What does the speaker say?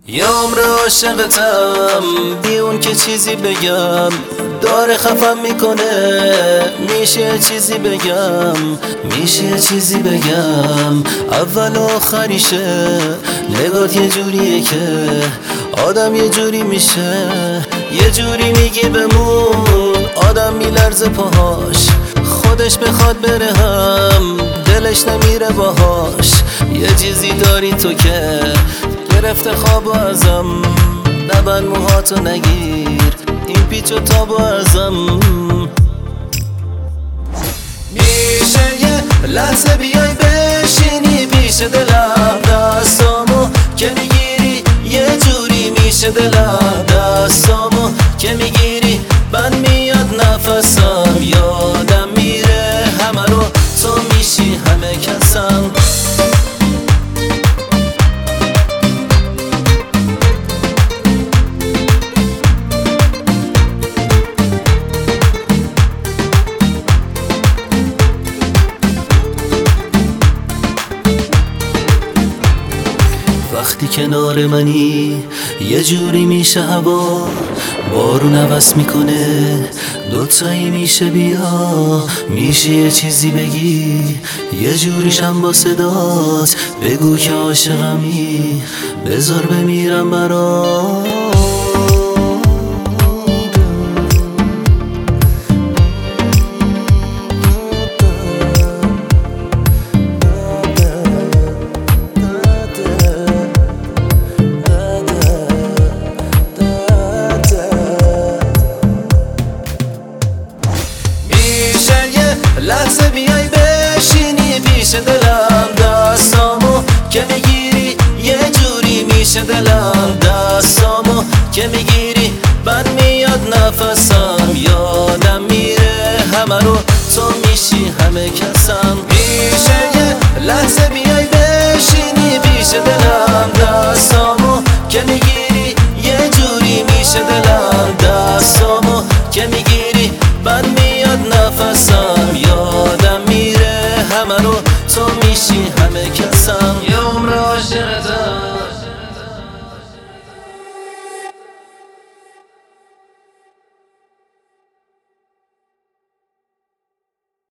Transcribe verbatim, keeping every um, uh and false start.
یه عمر عاشقتم بی اون که چیزی بگم داره خفم میکنه. میشه چیزی بگم میشه چیزی بگم اول و آخریشه. نگات یه جوریه که آدم یه جوری میشه. یه جوری میگی بمون آدم میلرزه پاهاش. خودش بخواد بره هم دلش نمیره باهاش. یه چیزی داری تو که گرفته خوابو ازم. نبند موهاتو نگیر این پیچ و تابو ازم. میشه یه لحظه بیای بشینی پیش دلم. دستامو که میگیری یه جوری میشه دلم. دستامو که میگیری بند میاد نفسم. یادم میره همه رو تو میشی همه کسم. وقتی کنار منی یه جوری میشه هوا. بارون عوض میکنه دوتایی میشه بیا. میشه یه چیزی بگی یه جوریشم با صدات. بگو که عاشقمی بذار بمیرم برات. لحظه بیای بشینی پیش دلم. دستامو که میگیری یه جوری میشه دلم. دستامو که میگیری بند میاد نفسم. یادم میره همه رو تو میشی همه کسم. میشه یه لحظه بیای بشینی پیش دلم. دستامو که میگیری یه جوری میشه دلم. دستامو که میگیری